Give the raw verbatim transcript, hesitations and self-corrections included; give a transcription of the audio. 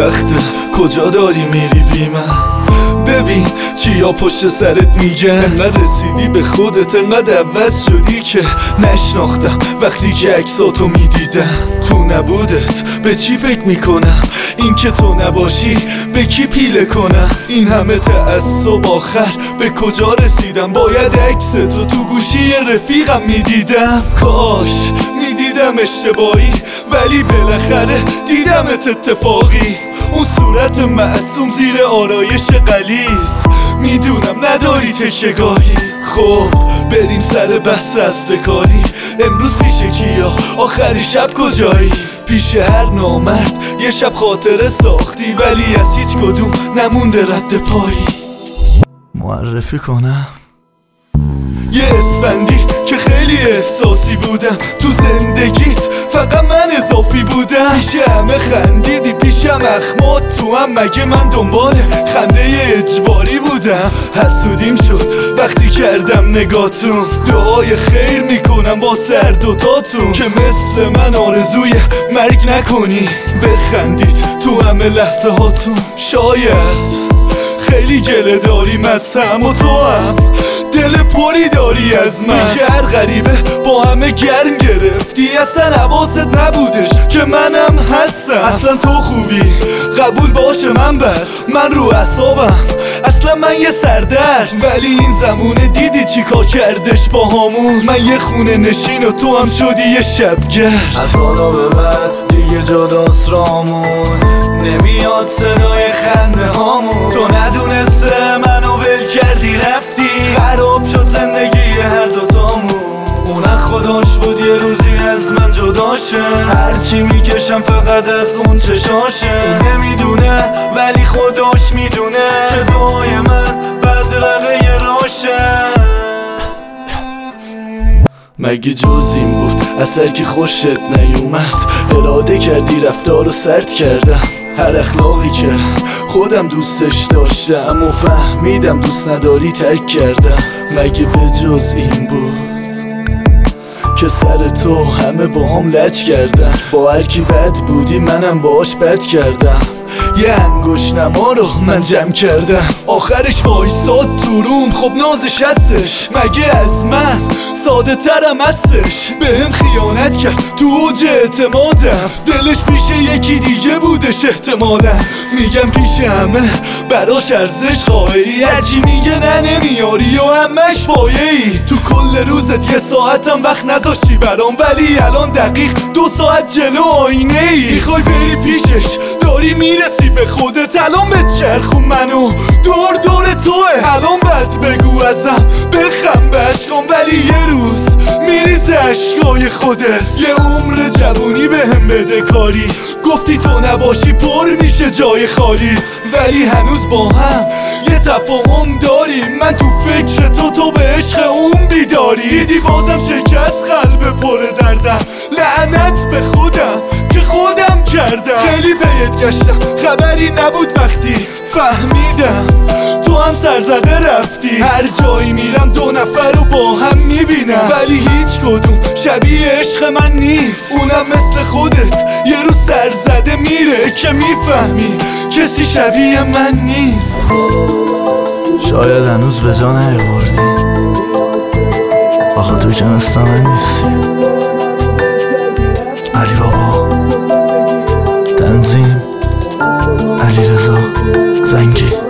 وقته کجا داری میری بی من؟ ببین چیا پشت سرت میگن، انقدر رسیدی به خودت، انقدر عوض شدی که نشناختم وقتی که عکساتو میدیدم. تو نبودت به چی فکر میکنم؟ این که تو نباشی به کی پیله کنم؟ این همه تعصب آخر به کجا رسیدم؟ باید عکستو تو گوشی رفیقم میدیدم. کاش میدیدم اشتباهی ولی بالاخره دیدمت اتفاقی. اون صورت معصوم زیر آرایش غلیظ، میدونم نداری تکیه‌گاهی. خب بریم سر بحث اصل کاری. امروز پیش کیا؟ آخر شب کجایی؟ پیش هر نامرد یه شب خاطره ساختی ولی از هیچ کدوم نمونده رد پایی. معرفی کنم یه اسفندی که خیلی احساسی بودم تو زندگیت، فقط من اضافی بودم. پیش همه خندیدی، پیشم اخمات تو هم، مگه من دنبال خنده اجباری بودم؟ حسودیم شد وقتی کردم نگاتون، دعای خیر میکنم با سر دوتاتون که مثل من آرزوی مرگ نکنی. بخندید تو همه لحظه هاتون. شاید خیلی گله داریم از هم و تو هم دل پری داری از من. شهر غریبه با همه گرم گرفتی، اصلا حواست نبودش که منم هستم. اصلا تو خوبی قبول باشه من بد، من رو اعصابم اصلا من یه سردرد. ولی این زمونه دیدی چی کار کردش با همون؟ من یه خونه نشین و تو هم شدی یه شبگرد. از حالا به بعد دیگه جداست رامون، نمیاد صدای خنده هامون. تو ندونسته منو ول کردی رفتی، خراب شد زندگی هر دوتامون. اون خداش بود یه روزی از من جداشه، هرچی میکشم فقط از اون چشاشه. نمیدونه ولی خداش میدونه که دعای من بدرقه راشه. مگه جز این بود اثر که خوشت نیومد؟ اراده کردی رفتار رو سرد کردم. هر اخلاقی که خودم دوستش داشتم و فهمیدم دوست نداری ترک کردم. مگه به جز این بود که سر تو همه با هم لج کردن؟ با هر کی بد بودی منم باش بد کردم. یه انگوش نما رو من جمع کردم، آخرش وایساد تو روم. خب نازش هستش مگه از من ساده ترم هستش؟ بهم خیانت کرد تو اوج اعتمادم، دلش پیش یکی دیگه بودش احتمالا. میگم پیش همه براش ارزش قائلی، هرچی میگه نه نمیاری و همش فایه‌ای. تو کل روزت یه ساعتم وقت نذاشتی برام، ولی الان دقیق دو ساعت جلو آینه ای. میخوای بری پیشش داری میرسی به خودت، الان به چرخون منو دور دور توه. الان بد بگو ازم بخم به عشقام، ولی یه روز میریزه عشقای خودت. یه عمر جوونی بهم بده کاری، گفتی تو نباشی پر میشه جای خالیت. ولی هنوز با هم یه تفاهم داریم، من تو فکر تو تو به عشق اون بیداری. دیدی بازم شکست قلب پر دردم، لعنت به خودم که خودم کردم. خیلی بهت گشتم خبری نبود وقتی فهمیدم تو هم سرزده رفتی. هر جایی میرم دو نفر رو با هم میبینم، ولی هیچ کدوم شبیه عشق من نیست. اونم مثل خودت یه روز سرزده میره که میفهمی کسی شبیه من نیست. شاید هنوز به جا نیاوردی، آخه تو که مثل من نیستی. علی بابا، تنظیم علیرضا زنگی.